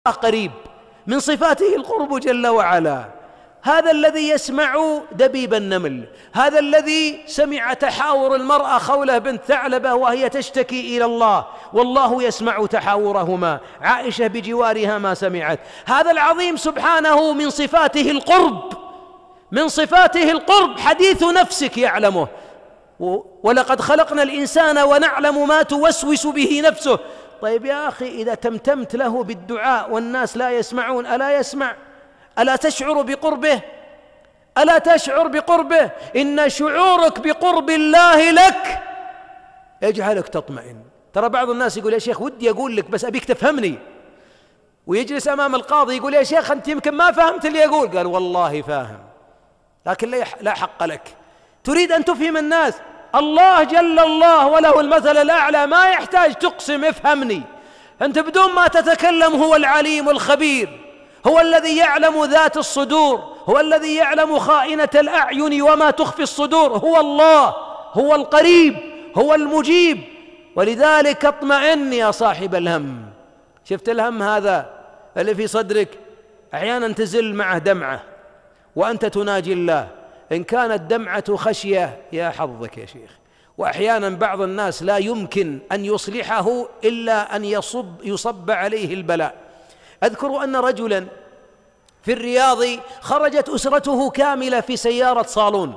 قريب، من صفاته القرب جل وعلا. هذا الذي يسمع دبيب النمل، هذا الذي سمع تحاور المرأة خولة بنت ثعلبة وهي تشتكي إلى الله، والله يسمع تحاورهما، عائشة بجوارها ما سمعت. هذا العظيم سبحانه من صفاته القرب، من صفاته القرب. حديث نفسك يعلمه، ولقد خلقنا الإنسان ونعلم ما توسوس به نفسه. طيب يا أخي، إذا تمتمت له بالدعاء والناس لا يسمعون، ألا يسمع؟ ألا تشعر بقربه؟ ألا تشعر بقربه؟ إن شعورك بقرب الله لك يجعلك تطمئن. ترى بعض الناس يقول يا شيخ ودي أقول لك بس أبيك تفهمني، ويجلس أمام القاضي يقول يا شيخ أنت يمكن ما فهمت اللي يقول، قال والله فاهم لكن لا حق لك. تريد أن تفهم الناس. الله جل الله وله المثل الأعلى ما يحتاج تقسم افهمني، أنت بدون ما تتكلم هو العليم الخبير، هو الذي يعلم ذات الصدور، هو الذي يعلم خائنة الأعين وما تخفي الصدور. هو الله، هو القريب، هو المجيب. ولذلك اطمئن يا صاحب الهم. شفت الهم هذا اللي في صدرك أحيانا تزل معه دمعة وأنت تناجي الله، إن كانت دمعة خشية يا حظك يا شيخ. وأحيانا بعض الناس لا يمكن أن يصلحه إلا أن يصب عليه البلاء. أذكر أن رجلا في الرياض خرجت أسرته كاملة في سيارة صالون،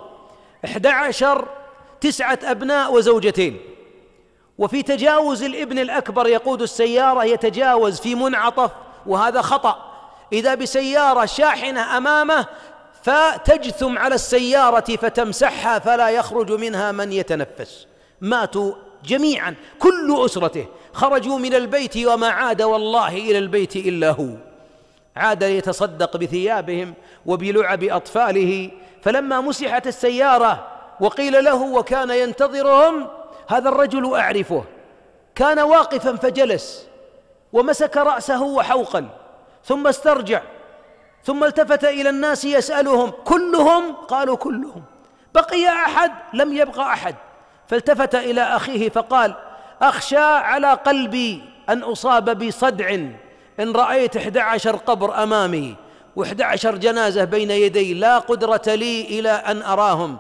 11 9 أبناء وزوجتين، وفي تجاوز الابن الأكبر يقود السيارة يتجاوز في منعطف، وهذا خطأ، إذا بسيارة شاحنة أمامه فتجثم على السيارة فتمسحها فلا يخرج منها من يتنفس. ماتوا جميعا، كل أسرته خرجوا من البيت وما عاد والله إلى البيت إلا هو. عاد يتصدق بثيابهم وبلعب أطفاله. فلما مسحت السيارة وقيل له وكان ينتظرهم، هذا الرجل أعرفه، كان واقفا فجلس ومسك رأسه وحوقل، ثم استرجع، ثم التفت إلى الناس يسألهم كلهم؟ قالوا كلهم. بقي أحد؟ لم يبقى أحد. فالتفت إلى أخيه فقال أخشى على قلبي أن أصاب بصدع إن رأيت 11 قبر أمامي و11 جنازة بين يدي، لا قدرة لي إلى أن أراهم.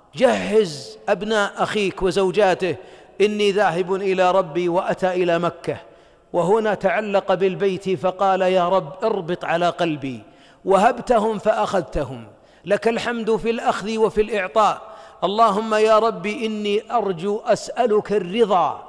جهز أبناء أخيك وزوجاته، إني ذاهب إلى ربي. وأتى إلى مكة وهنا تعلق بالبيت فقال يا رب اربط على قلبي، وهبتهم فأخذتهم، لك الحمد في الأخذ وفي الإعطاء. اللهم يا ربي إني أرجو أسألك الرضا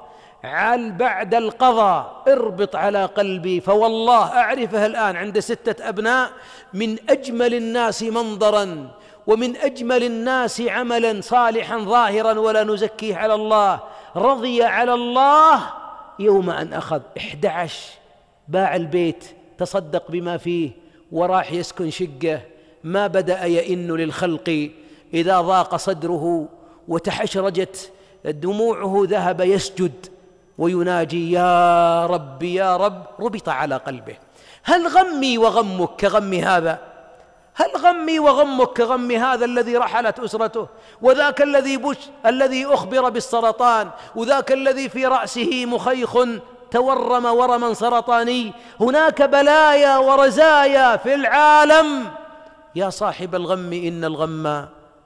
بعد القضاء، اربط على قلبي. فوالله أعرفه الآن عند 6 أبناء، من أجمل الناس منظرا ومن أجمل الناس عملا صالحا ظاهرا ولا نزكيه على الله. رضي على الله يوم أن أخذ 11، باع البيت، تصدق بما فيه، وراح يسكن شقة. ما بدأ يئن للخلق إذا ضاق صدره وتحشرجت دموعه ذهب يسجد ويناجي يا رب يا رب. ربط على قلبه. هل غمي وغمك كغم هذا؟ هل غمي وغمك كغم هذا الذي رحلت أسرته، وذاك الذي أخبر بالسرطان، وذاك الذي في رأسه مخيخ تورم ورما سرطاني؟ هناك بلايا ورزايا في العالم. يا صاحب الغم إن الغم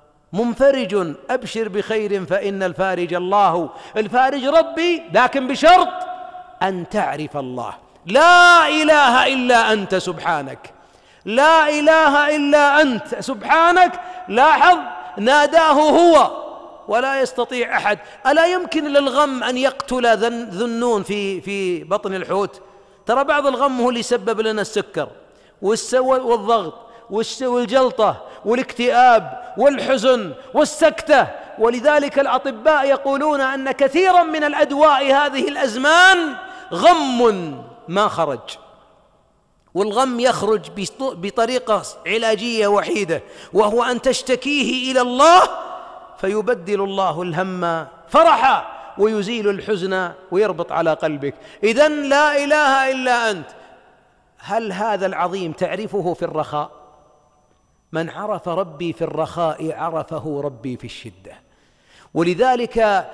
منفرج، أبشر بخير فإن الفارج الله. الفارج ربي، لكن بشرط أن تعرف الله. لا إله إلا أنت سبحانك، لا إله إلا أنت سبحانك. لاحظ، ناداه هو ولا يستطيع أحد. ألا يمكن للغم أن يقتل ذنون في بطن الحوت؟ ترى بعض الغم هو اللي يسبب لنا السكر والضغط والجلطة والاكتئاب والحزن والسكتة. ولذلك الأطباء يقولون أن كثيرا من الأدواء هذه الأزمان غم ما خرج، والغم يخرج بطريقة علاجية وحيدة، وهو أن تشتكيه إلى الله فيبدل الله الهم فرحا ويزيل الحزن ويربط على قلبك. إذن لا إله إلا أنت. هل هذا العظيم تعرفه في الرخاء؟ من عرف ربي في الرخاء عرفه ربي في الشدة. ولذلك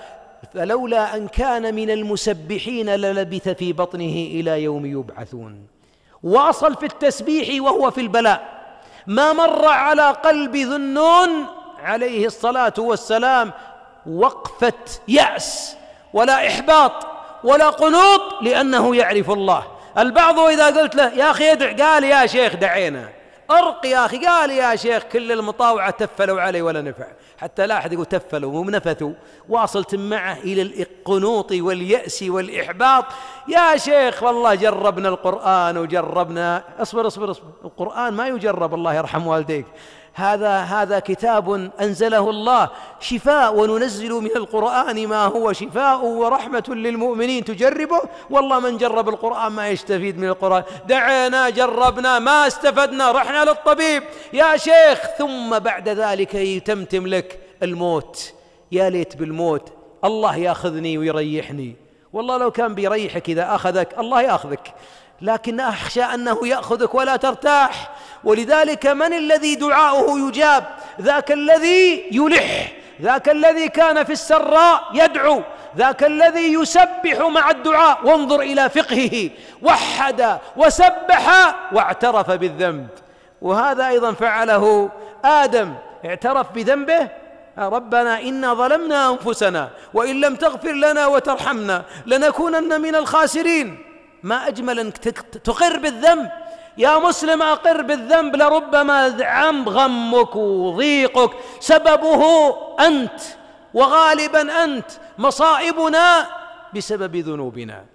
فلولا أن كان من المسبحين للبث في بطنه إلى يوم يبعثون. واصل في التسبيح وهو في البلاء. ما مر على قلب ذو النون عليه الصلاة والسلام وقفة يأس ولا إحباط ولا قنوط، لأنه يعرف الله. البعض إذا قلت له يا أخي ادع، قال يا شيخ دعينا، أرق يا أخي، قال يا شيخ كل المطاوعة تفلوا علي ولا نفع. حتى لا أحد يقول تفلوا ونفثوا، واصلت معه إلى القنوط واليأس والإحباط. يا شيخ والله جربنا القرآن وجربنا، اصبر القرآن ما يجرب، الله يرحم والديك، هذا كتاب أنزله الله شفاء، وننزل من القرآن ما هو شفاء ورحمة للمؤمنين. تجربه؟ والله من جرب القرآن ما يستفيد من القرآن. دعينا جربنا ما استفدنا، رحنا للطبيب يا شيخ، ثم بعد ذلك يتمتم لك الموت. يا ليت بالموت الله يأخذني ويريحني. والله لو كان بيريحك إذا أخذك الله يأخذك، لكن أخشى أنه يأخذك ولا ترتاح. ولذلك من الذي دعاؤه يجاب؟ ذاك الذي يلح، ذاك الذي كان في السراء يدعو، ذاك الذي يسبح مع الدعاء. وانظر إلى فقهه، وحد وسبح واعترف بالذنب. وهذا أيضا فعله آدم، اعترف بذنبه، ربنا إنا ظلمنا أنفسنا وإن لم تغفر لنا وترحمنا لنكونن من الخاسرين. ما أجمل أنك تقر بالذنب. يا مسلم أقر بالذنب، لربما عم غمك وضيقك سببه أنت، وغالبا أنت، مصائبنا بسبب ذنوبنا.